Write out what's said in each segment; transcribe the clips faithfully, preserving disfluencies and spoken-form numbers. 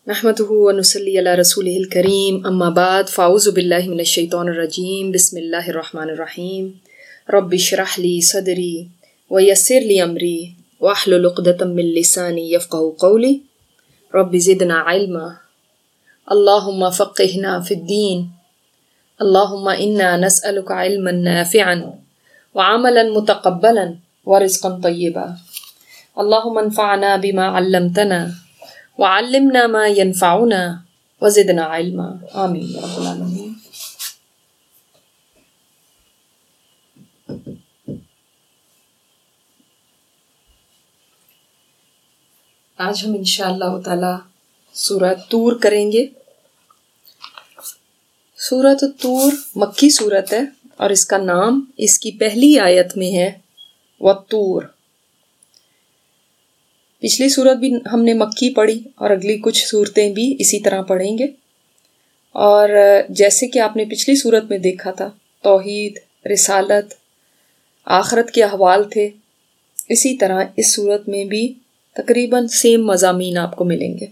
نحمده ونصلي على رسوله الكريم اما بعد فاعوذ بالله من الشيطان الرجيم بسم الله الرحمن الرحيم رب اشرح لي صدري ويسر لي امري واحلل عقدة من لساني يفقهوا قولي رب زدنا علما اللهم فقهنا في الدين اللهم انا نسألك علما نافعا وعملا متقبلا ورزقا طيبا اللهم انفعنا بما علمتنا وعلمنا ما ينفعنا وزدنا علما آمین یا رب العالمین۔ آج ہم انشاءاللہ تعالی سورۃ طور کریں گے۔ سورۃ طور مکی سورت ہے اور اس کا نام اس کی پہلی آیت میں ہے والطور۔ پچھلی صورت بھی ہم نے مکی پڑھی اور اگلی کچھ صورتیں بھی اسی طرح پڑھیں گے، اور جیسے کہ آپ نے پچھلی صورت میں دیکھا تھا توحید، رسالت، آخرت کے احوال تھے، اسی طرح اس صورت میں بھی تقریباً سیم مضامین آپ کو ملیں گے۔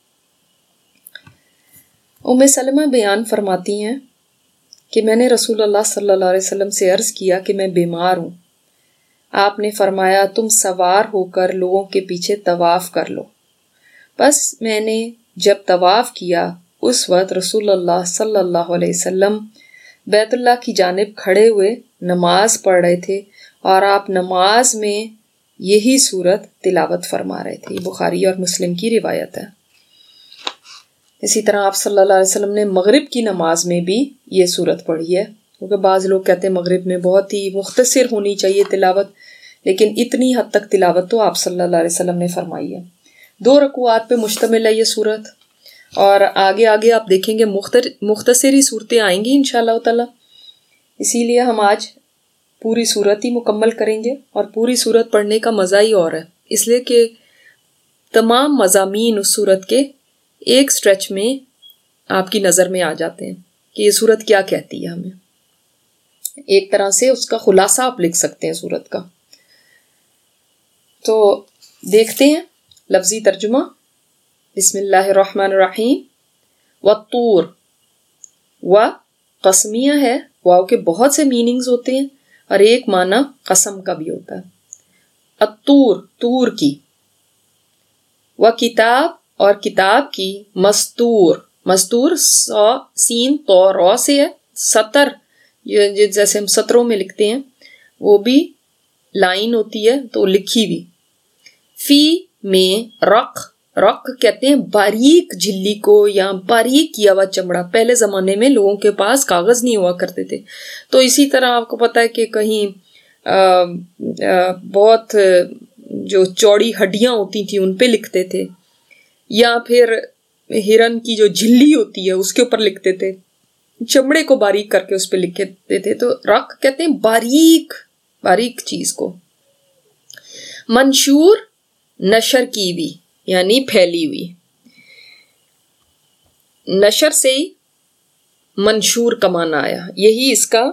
ام سلمہ بیان فرماتی ہیں کہ میں نے رسول اللہ صلی اللہ علیہ وسلم سے عرض کیا کہ میں بیمار ہوں۔ آپ نے فرمایا تم سوار ہو کر لوگوں کے پیچھے طواف کر لو۔ بس میں نے جب طواف کیا اس وقت رسول اللہ صلی اللہ علیہ وسلم بیت اللہ کی جانب کھڑے ہوئے نماز پڑھ رہے تھے اور آپ نماز میں یہی صورت تلاوت فرما رہے تھے۔ یہ بخاری اور مسلم کی روایت ہے۔ اسی طرح آپ صلی اللہ علیہ وسلم نے مغرب کی نماز میں بھی یہ صورت پڑھی ہے، کیونکہ بعض لوگ کہتے ہیں مغرب میں بہت ہی مختصر ہونی چاہیے تلاوت، لیکن اتنی حد تک تلاوت تو آپ صلی اللہ علیہ وسلم نے فرمائی ہے۔ دو رکوعات پہ مشتمل ہے یہ صورت، اور آگے آگے آپ دیکھیں گے مختصری صورتیں آئیں گی انشاءاللہ تعالی، اسی لیے ہم آج پوری صورت ہی مکمل کریں گے، اور پوری صورت پڑھنے کا مزہ ہی اور ہے، اس لیے کہ تمام مضامین اس صورت کے ایک سٹریچ میں آپ کی نظر میں آ جاتے ہیں کہ یہ صورت کیا کہتی ہے ہمیں۔ ایک طرح سے اس کا خلاصہ آپ لکھ سکتے ہیں صورت کا۔ تو دیکھتے ہیں لفظی ترجمہ۔ بسم اللہ الرحمن الرحیم۔ والطور، و قسمیہ ہے، واو کے بہت سے میننگز ہوتے ہیں اور ایک معنی قسم کا بھی ہوتا ہے۔ الطور، طور کی، و کتاب، اور کتاب کی، مستور، مستور سا سین تو رو سے ہے، سطر جیسے ہم سطروں میں لکھتے ہیں وہ بھی لائن ہوتی ہے تو لکھی ہوئی۔ فی میں رق، رق کہتے ہیں باریک جھلی کو یا باریک کیا ہوا چمڑا۔ پہلے زمانے میں لوگوں کے پاس کاغذ نہیں ہوا کرتے تھے، تو اسی طرح آپ کو پتہ ہے کہ کہیں آ, آ, بہت جو چوڑی ہڈیاں ہوتی تھیں ان پہ لکھتے تھے، یا پھر ہرن کی جو جھلی ہوتی ہے اس کے اوپر لکھتے تھے، چمڑے کو باریک کر کے اس پہ لکھتے تھے، تو رق کہتے ہیں باریک باریک چیز کو۔ منشور، نشر کی ہوئی یعنی پھیلی ہوئی، نشر سے ہی منشور کا معنی آیا، یہی اس کا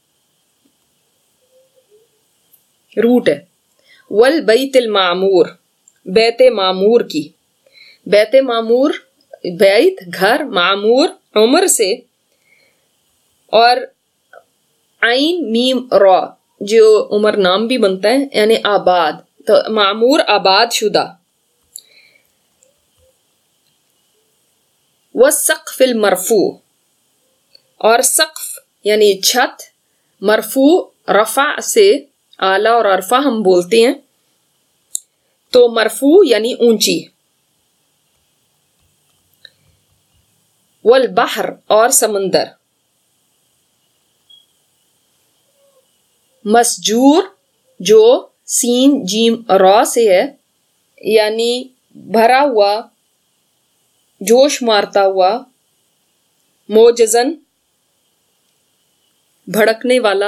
روٹ ہے۔ والبیت المعمور، بیت معمور کی، بیت معمور بیت گھر، معمور عمر سے، اور عین میم را جو عمر نام بھی بنتا ہے یعنی آباد، تو معمور آباد شدہ۔ والسقف المرفوع، اور سقف یعنی چھت، مرفوع رفع سے، اعلیٰ اور ارفع ہم بولتے ہیں، تو مرفوع یعنی اونچی۔ والبحر، اور سمندر۔ مسجور جو سین جیم را سے ہے، یعنی بھرا ہوا، جوش مارتا ہوا، موجزن بھڑکنے والا۔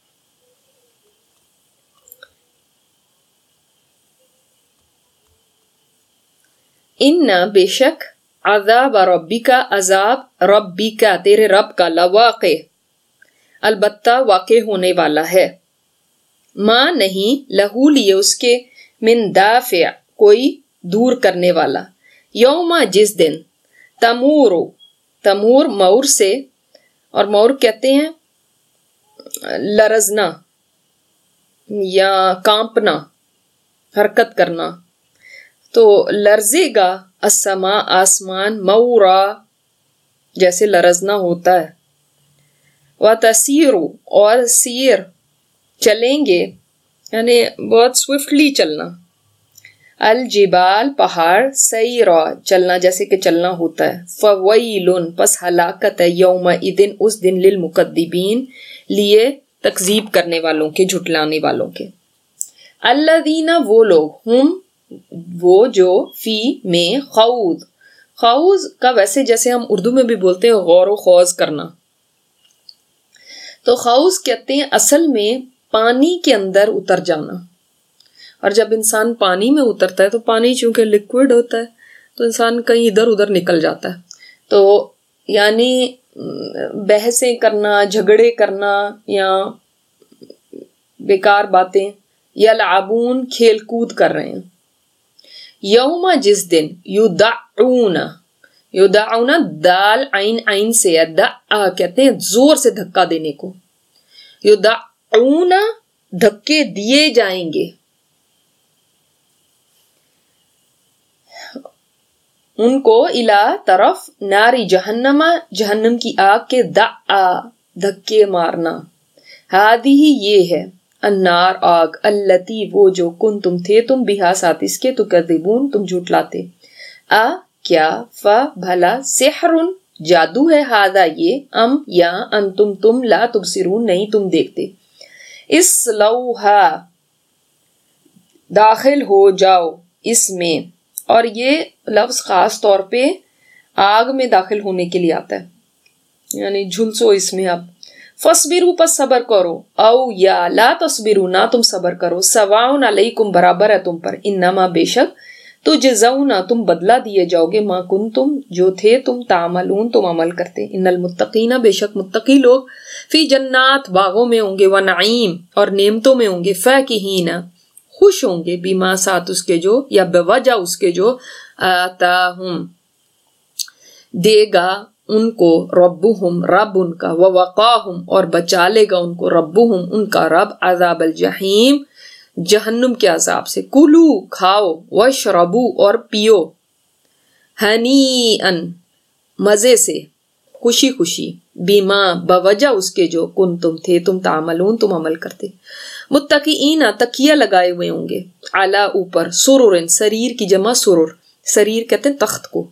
ان بے شک، عذاب ربی کا، عذاب ربی کا، تیرے رب کا، لواقع البتہ واقع ہونے والا ہے، ماں نہیں لہو لیے اس کے، من دافع کوئی دور کرنے والا، یوما جس دن، तमूर, तमूर मऊर से, और मऊर कहते हैं लरजना या कांपना, हरकत करना। तो लर्जेगा अस्समा आसमान, मऊरा जैसे लरजना होता है। व तसीरु और सीर चलेंगे यानी बहुत स्विफ्टली चलना। अल जिबाल पहाड़, सईरा चलना जैसे कि चलना होता है। फवैलुन पस हलाकत है, यौम इदिन उस दिन, लिल मुकद्दिबीन लिए तकजीब करने वालों के, झुटलाने वालों के। अल्लदीना वो लोग, हुम वो जो, फी में खौद, खौज का वैसे जैसे हम उर्दू में भी बोलते हैं गौर व खौज करना, तो खौज कहते हैं असल में पानी के अंदर उतर जाना। और जब इंसान पानी में उतरता है तो पानी चूंकि लिक्विड होता है तो इंसान कहीं इधर उधर निकल जाता है। तो यानी बहसें करना, झगड़े करना या बेकार बातें, यलअबून खेल कूद कर रहे हैं। यौमा जिस दिन, युदअऊना, युदअऊना दाल आइन आइन से है, दअ कहते हैं जोर से धक्का देने को। युदअऊना धक्के दिए जाएंगे, उनको इला तरफ नारी जहन्नमा, जहन्नम की आग के, दअ धक्के मारना। हादी ही ये है, अन्नार आग, अल्लती वो जो, कुन तुम थे तुम, बिहा साथ इसके, तुकद्दिबून तुम झूठलाते। आ क्या, फ भला, सिहरुन जादू है, हादा ये, अम या, अंतुम तुम, ला तुबसिरून नहीं तुम देखते। इस्लौहा दाखिल हो जाओ इसमें, और ये लफ्ज खास तौर पे आग में दाखिल होने के लिए आता है, यानी झुलसो इसमें आप। फसबिरू पर सबर करो, औ या ला तस्बिरू ना तुम सबर करो, सवाउन अलैकुम बराबर है तुम पर, इन्नमा बेशक, तुजज़ौना तुम बदला दिए जाओगे, मा कुंतुम जो थे तुम, तामलून तुम अमल करते। इन्नल मुत्तकीना बेशक मुत्तकी लोग, फी जन्नात बागों में होंगे, व नईम और नेमतों में होंगे, फाकिहीना खुश होंगे, बीमा साथ उसके जो, या बेवजह उसके जो, आताहुम देगा उनको, रब्बुहुम रब उनका, व वक़ाहुम और बचा लेगा उनको, रब्बुहुम उनका रब, अज़ाबल जहीम जहन्नुम के अजाब से। कुलू खाओ, वशरबू और पियो, हनीअन मजे से, खुशी खुशी, बीमा बवजह उसके जो, कुन तुम थे तुम, तामलून तुम अमल करते। मुत्तकीना तकिया लगाए हुए होंगे, आला ऊपर, सुरुरन शरीर की जमा सुरुर, शरीर कहते हैं तख्त को,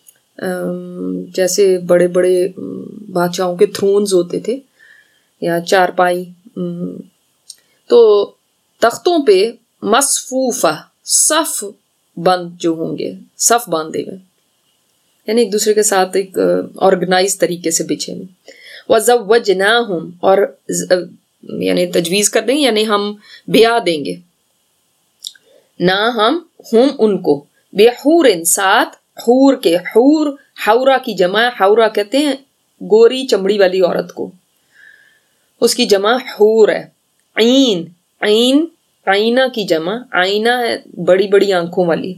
जैसे बड़े बड़े बादशाहों के थ्रोन्स होते थे या चारपाई, तो तख्तों पे मसफूफा सफ बंद जो होंगे, सफ बांधे हुए, यानी एक दूसरे के साथ एक ऑर्गेनाइज तरीके से बिछे हुए। वज़व्वजनाहुम और यानी तजवीज कर देंगे, यानी हम ब्याह देंगे, ना हम हम उनको, बेहूरिन साथ हूर के, हूर हौरा की जमा, हौरा कहते हैं गोरी चमड़ी वाली औरत को, उसकी जमा हूर है। ऐन, ऐन आईना की जमा, आईना है बड़ी बड़ी आंखों वाली।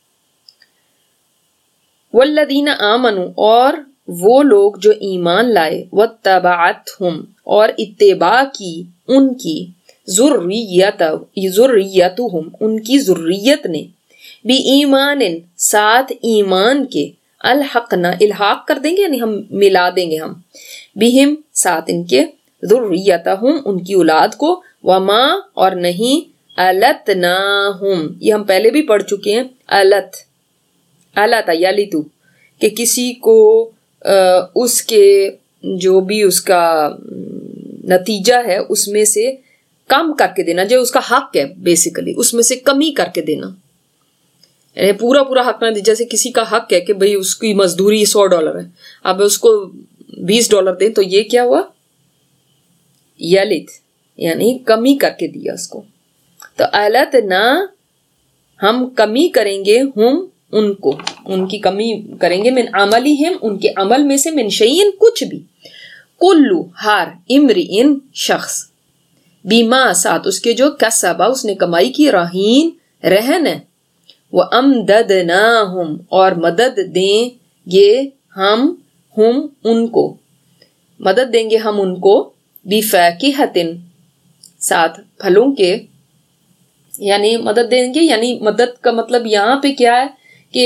वल्लदीना आमनु और वो लोग जो ईमान लाए, वत्तबाअतहुम और इत्तिबा की उनकी, ज़ुर्रियत ज़ुर्रियतुहुम उनकी ज़ुर्रियत ने, बी ईमानिन साथ ईमान के, अलहकना इल्हाक कर देंगे यानी हम मिला देंगे हम, बिहिम साथ इनके, ज़ुर्रियतहुम उनकी औलाद को, वमा और नहीं, अलतनाहुम ये हम पहले भी पढ़ चुके हैं, अलत अलत यालितु कि किसी को आ, उसके जो भी उसका नतीजा है उसमें से कम करके देना, जो उसका हक है बेसिकली उसमें से कमी करके देना, यानी पूरा पूरा हक ना दे। जैसे किसी का हक है कि भाई उसकी मजदूरी सौ डॉलर है, अब उसको बीस डॉलर दें, तो ये क्या हुआ, यलित यानी कमी करके दिया उसको। तो अलत ना हम कमी करेंगे, हम उनको उनकी कमी करेंगे, मिन अमली हिम उनके अमल में से, मिन शैइन कुछ भी, कुल्लु हर, इमरिइन शख्स, बीमा साथ उसके जो, कसबा उसने कमाई की, रहीन रहन है, व अमददनाहुम और मदद दें یہ ہم ہم ان کو مدد دیں گے ہم ان کو بفاکہۃ ساتھ پھلوں کے، یعنی مدد دیں گے، یعنی مدد کا مطلب یہاں پہ کیا ہے کہ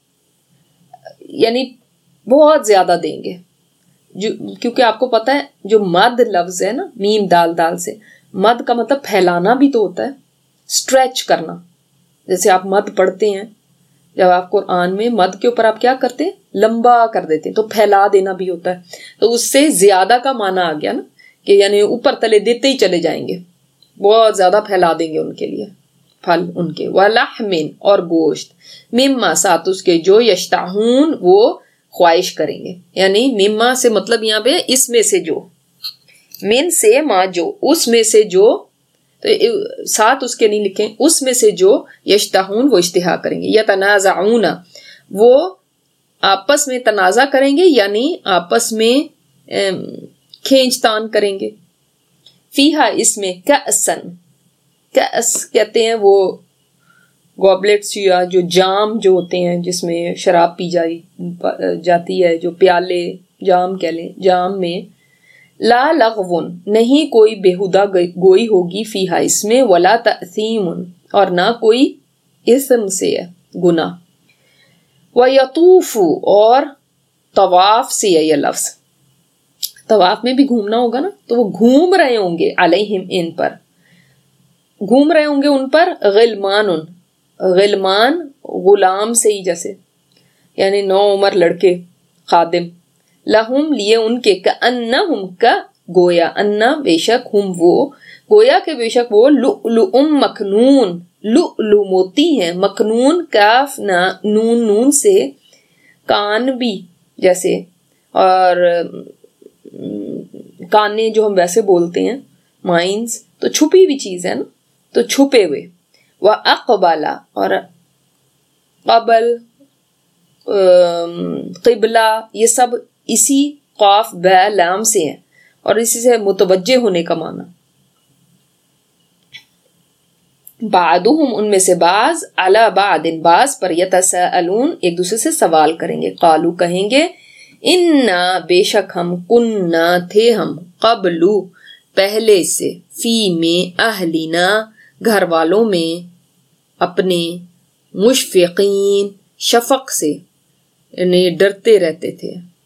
یعنی بہت زیادہ دیں گے، جو کیونکہ آپ کو پتہ ہے جو مد لفظ ہے نا میم دال دال سے، مد کا مطلب پھیلانا بھی تو ہوتا ہے، اسٹریچ کرنا. جیسے آپ مد پڑھتے ہیں، جب آپ قرآن میں مد کے اوپر آپ کیا کرتے ہیں، لمبا کر دیتے ہیں، تو پھیلا دینا بھی ہوتا ہے. تو اس سے زیادہ کا معنی آ گیا نا کہ یعنی اوپر تلے دیتے ہی چلے جائیں گے، بہت زیادہ پھیلا دیں گے ان کے لیے پھل ان کے. وَلَحْمٍ اور گوشت، مما ساتھ اس کے جو یشتہون وہ خواہش کریں گے، یعنی مما سے مطلب یہاں پہ اس میں سے جو، من سے ما جو، اس میں سے جو، تو ساتھ اس کے نہیں لکھیں، اس میں سے جو یشتہون وہ اشتہا کریں گے. یتنازعون وہ آپس میں تنازع کریں گے، یعنی آپس میں کھینچ تان کریں گے. فیہا اس میں کأسن، کأس کہتے ہیں وہ گوبلٹس یا جو جام جو ہوتے ہیں جس میں شراب پی جائی جاتی ہے، جو پیالے جام کہہ لیں، جام میں لا لغون نہیں کوئی بےہودہ گوئی ہوگی، فیہا اس میں، ولا تأثیم اور نہ کوئی اسم سے ہے گناہ. وَيَطُوفُ اور طواف سے ہے یہ لفظ، طواف میں بھی گھومنا ہوگا نا، تو وہ گھوم رہے ہوں گے علیہم ان پر، گھوم رہے ہوں گے ان پر، غلمان غلمان غلام سے ہی جیسے، یعنی نو عمر لڑکے خادم، لہم لیے ان کے، کأنہم کا گویا، انا بے شک، ہم وہ گویا کہ بے شک وہ، لؤلؤ مکنون لؤلؤ موتی ہیں، مکنون کاف نا نون نون سے، کان بھی جیسے، اور کانے جو ہم ویسے بولتے ہیں مائنز، تو چھپی ہوئی چیز ہے نا، تو چھپے ہوئے. وَأَقْبَلَ اور قبل قبلہ یہ سب اسی قاف بے لام سے ہیں اور اسی سے متوجہ ہونے کا معنی. بعضهم ان میں سے بعض، علی بعض بعض پر، یتساءلون ایک دوسرے سے سوال کریں گے. قالو کہیں گے، انا بے شک ہم، کننا تھے ہم، قبلو پہلے سے، فی میں، اہلنا گھر والوں میں، اپنے، مشفقین شفق سے یعنی ڈرتے رہتے تھے.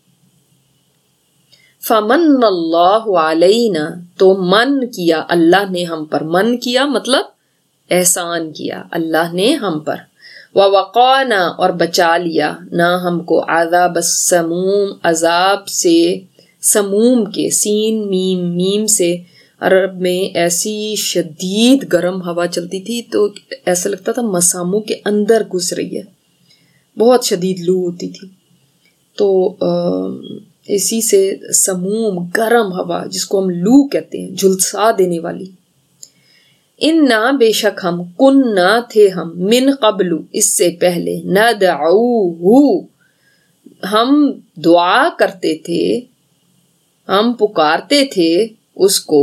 فمن اللہ علینا تو من کیا اللہ نے ہم پر، من کیا مطلب احسان کیا اللہ نے ہم پر. ووقانا اور بچا لیا نہ ہم کو، عذاب السموم عذاب سے، سموم کے، سین میم میم سے. عرب میں ایسی شدید گرم ہوا چلتی تھی تو ایسا لگتا تھا مساموں کے اندر گھس رہی ہے، بہت شدید لو ہوتی تھی. تو اسی سے سموم گرم ہوا جس کو ہم لو کہتے ہیں، جھلسا دینے والی. انا بے شک ہم، کننا تھے ہم، من قبل اس سے پہلے، ندعوہ ہم دعا کرتے تھے، ہم پکارتے تھے اس کو.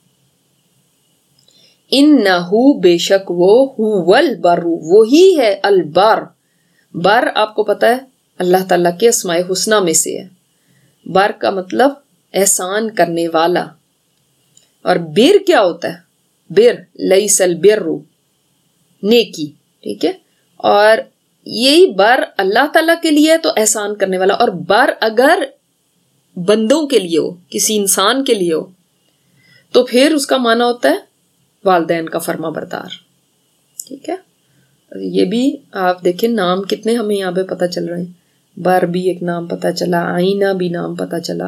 انہو بے شک وہ، هو البر وہی ہے، البر بر آپ کو پتا ہے اللہ تعالیٰ کے اسماء حسنہ میں سے ہے. بر کا مطلب احسان کرنے والا. اور بر کیا ہوتا ہے؟ بر لیس البر نیکی، ٹھیک ہے. اور یہی بر اللہ تعالیٰ کے لیے تو احسان کرنے والا، اور بر اگر بندوں کے لیے ہو، کسی انسان کے لیے ہو، تو پھر اس کا معنی ہوتا ہے والدین کا فرما بردار. ٹھیک ہے، یہ بھی آپ دیکھیں نام کتنے ہمیں یہاں پہ پتہ چل رہے ہیں. بر بھی ایک نام پتہ چلا، آئینہ بھی نام پتہ چلا.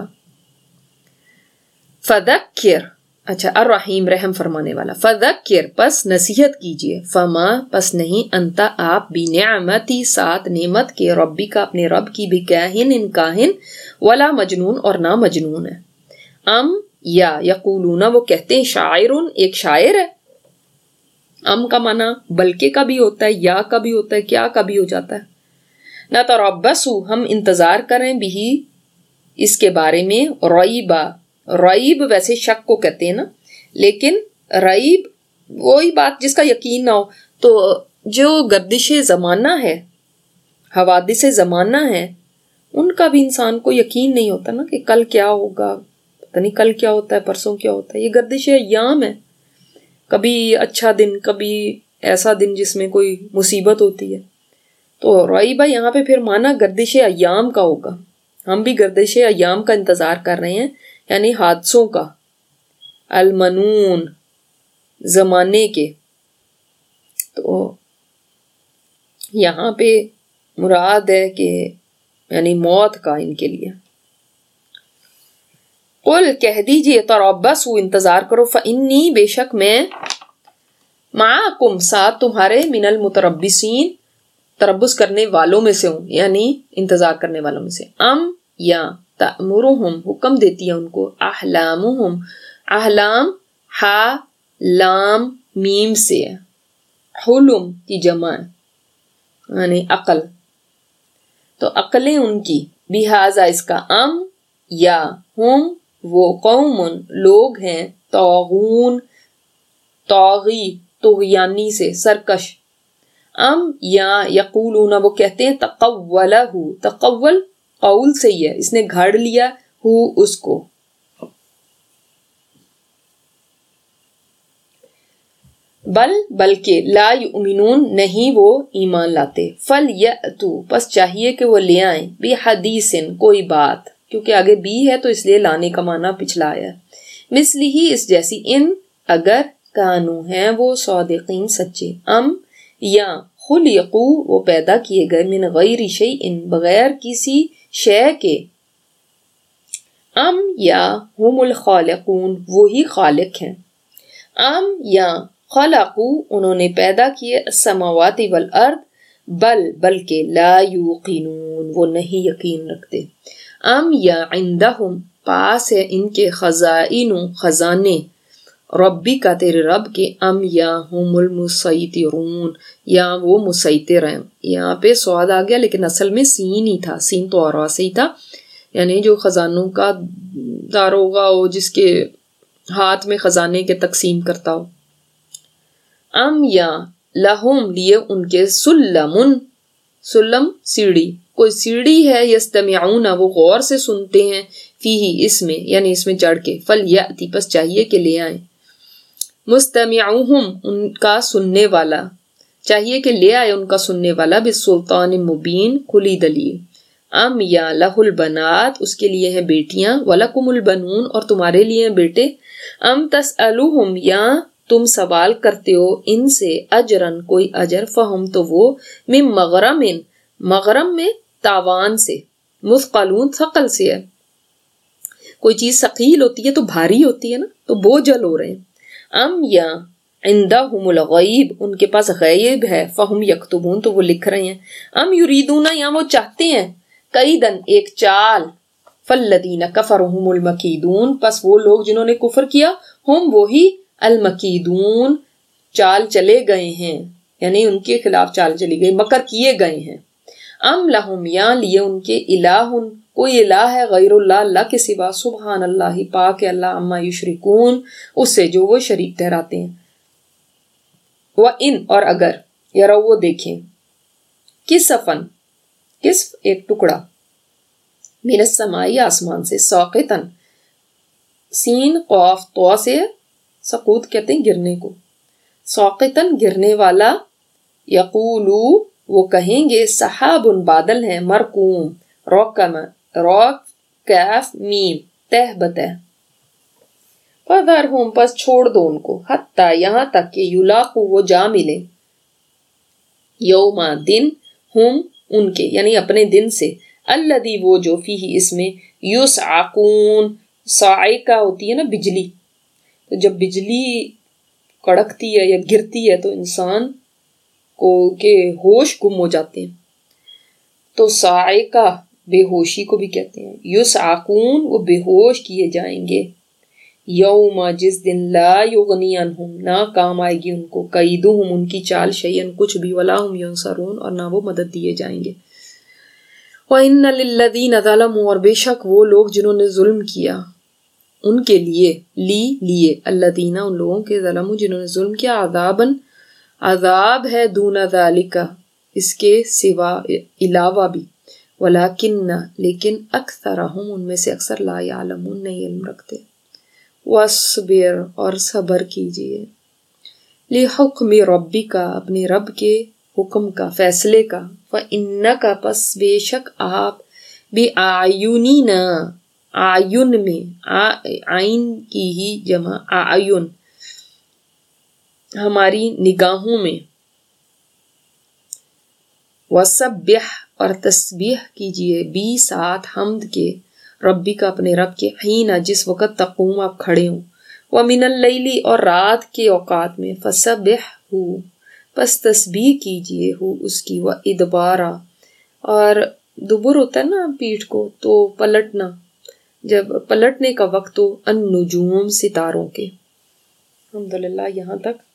فذکر اچھا الرحیم رحم فرمانے والا. فذکر پس نصیحت کیجئے، فما پس نہیں، انتا آپ، بنعمتی ساتھ نعمت کے، ربی کا اپنے رب کی، بکاہن ان کاہن، ولا مجنون اور نہ مجنون ہے. ام یا یقولون وہ کہتے ہیں، شاعرن ایک شاعر ہے. ام کا معنی بلکہ کا بھی ہوتا ہے، یا کا بھی ہوتا ہے، کیا کا بھی ہو جاتا ہے. نتربص ہم انتظار کریں، بھی اس کے بارے میں، ریبا ریب ویسے شک کو کہتے ہیں نا، لیکن ریب وہی بات جس کا یقین نہ ہو. تو جو گردش زمانہ ہے، حوادث زمانہ ہے، ان کا بھی انسان کو یقین نہیں ہوتا نا کہ کل کیا ہوگا، پتہ نہیں کل کیا ہوتا ہے، پرسوں کیا ہوتا ہے. یہ گردش ایام ہے، کبھی اچھا دن، کبھی ایسا دن جس میں کوئی مصیبت ہوتی ہے. تو رائی بھائی یہاں پہ پھر مانا گردش ایام کا ہوگا. ہم بھی گردش ایام کا انتظار کر رہے ہیں، یعنی حادثوں کا، المنون، زمانے کے. تو یہاں پہ مراد ہے کہ یعنی موت کا ان کے لیے. قل کہہ دیجئے تربصوا انتظار کرو، فإنی بے شک میں معکم ساتھ تمہارے من المتربصین تربص کرنے والوں میں سے ہوں، یعنی انتظار کرنے والوں میں سے. ام یا تأمرہم حکم دیتی ہے ان کو، احلامہم، احلام ہا لام میم سے ہے، حلم کی جمع ہے یعنی عقل. تو عقلیں ان کی، بہذا اس کا، ام یا ہم وہ قوم لوگ ہیں، طاغون طاغی طغیانی سے سرکش. ام یا یقولون وہ کہتے ہیں، تقولہ تقول قول سے ہی ہے، اس نے گھڑ لیا ہو اس کو. بل بلکہ لا یؤمنون نہیں وہ ایمان لاتے. فلیأتوا پس چاہیے کہ وہ لے آئیں، بحدیث کوئی بات، کیونکہ آگے بھی ہے تو اس لیے لانے کا معنی پچھلا آیا، مثلی ہی اس جیسی، ان اگر کانو ہیں وہ صادقین سچے. ام یا خلقو وہ پیدا کیے گئے، من غیر شیء بغیر کسی شے کے. ام یا ہم الخالقون وہی خالق ہیں. ام یا خلقو انہوں نے پیدا کیے، السماوات والارض بل بلکہ لا یوقنون وہ نہیں یقین رکھتے. ام یا عندہم پاس ہے ان کے خزائن خزانے، ربی کا تیرے رب کے. ام یا ہم المسیطرون یا وہ مسیطر ہیں. یہاں پہ سواد آ گیا لیکن اصل میں سین ہی تھا، سین تو اور سے ہی تھا، یعنی جو خزانوں کا داروغہ ہو، جس کے ہاتھ میں خزانے کے تقسیم کرتا ہو. ام یا لہم لیے ان کے، سلمن سلم سیڑھی، کوئی سیڑھی ہے، یستمعون وہ غور سے سنتے ہیں، فیہ اس میں یعنی اس میں چڑھ کے. فلیأتی پس چاہیے کہ لے آئیں، مستمعوہم ان کا سننے والا، چاہیے کہ لے آئے ان کا سننے والا، بالسلطان مبین کھلی دلیل. ام یا لہ البنات اس کے لیے ہیں بیٹیاں، ولکم البنون اور تمہارے لیے ہیں بیٹے. ام تسألوہم یا تم سوال کرتے ہو ان سے، اجرن کوئی اجر، فہم تو وہ، من مغرم مغرم میں تاوان سے، مثقلون ثقل سے ہے، کوئی چیز ثقیل ہوتی ہے تو بھاری ہوتی ہے نا، تو بوجھل ہو رہے ہیں. ام یا عندہم الغیب ان کے پاس غیب ہے، فہم یکتبون تو وہ لکھ رہے ہیں. ام یریدون یا وہ چاہتے ہیں، کیدن ایک چال، فالذین کفروا هم المکیدون پس وہ لوگ جنہوں نے کفر کیا، ہم وہی، المکیدون چال چلے گئے ہیں، یعنی ان کے خلاف چال چلی گئی، مکر کیے گئے ہیں. ام لہم یا لیے ان کے، الہ کوئی الہ ہے، غیر اللہ اللہ کے سوا، سبحان اللہ پاک ہے اللہ، اما یشرکون اس سے جو وہ شریک ٹھہراتے ہیں. وَإِن اور اگر، یا رو وہ دیکھیں، کسفن کسف ایک ٹکڑا، من السمائی آسمان سے، ساقطن سین قاف تو سے، سقوط کہتے ہیں گرنے کو، ساقطن گرنے والا. یقولو وہ کہیں گے، سحاب بادل ہیں، مرکوم روکم روک کیف میم تہ بتہ. فذرہم پس چھوڑ دو ان کو، حتی یہاں تک کہ یلاقو وہ جا ملے، یوما دن، ہم ان کے یعنی اپنے دن سے، الذی وہ جو، فیہ اس میں، یسعقون صاعقہ ہوتی ہے نا بجلی، تو جب بجلی کڑکتی ہے یا گرتی ہے تو انسان کو کے ہوش گم ہو جاتے ہیں، تو صاعقہ بے ہوشی کو بھی کہتے ہیں. یسعقون وہ بے ہوش کیے جائیں گے، یوم جس دن، لا یغنی عنہم نہ کام آئے گی ان کو، کیدہم ان کی چال، شیئن کچھ بھی، ولا ہم ینصرون اور نہ وہ مدد دیے جائیں گے. وَإِنَّ لِلَّذِينَ ظَلَمُوا اور بے شک وہ لوگ جنہوں نے ظلم کیا، ان کے لیے، لی لیے، الذین ان لوگوں کے، ظلموا جنہوں نے ظلم کیا، عذاباً عذاب ہے، دون ذالک اس کے سوا علاوہ بھی، ولیکن لیکن اکثرہم ان میں سے اکثر لا یعلمون نہیں علم رکھتے. وَاصْبِرْ اور صبر کیجئے. لِحُکْمِ رَبِّکَ اپنے رب کے حکم کا، فیصلے کا. فَإِنَّکَ پس بے شک آپ بِأَعْیُنِنَا آیون میں، آئین کی ہی جمع آیون، ہماری نگاہوں میں. وَسَبِّحْ اور تسبیح کیجئے بھی ساتھ حمد کے، ربی کا اپنے رب کے، حین جس وقت تقوم آپ کھڑے ہوں. وَمِنَ اللَّيْلِ اور رات کے اوقات میں. فَسَبِّحْهُ پس تسبیح کیجئے ہو اس کی. وَإِدْبَارَ اور دبر ہوتا ہے نا پیٹھ کو، تو پلٹنا، جب پلٹنے کا وقت ہو. النجوم ستاروں کے. الحمدللہ یہاں تک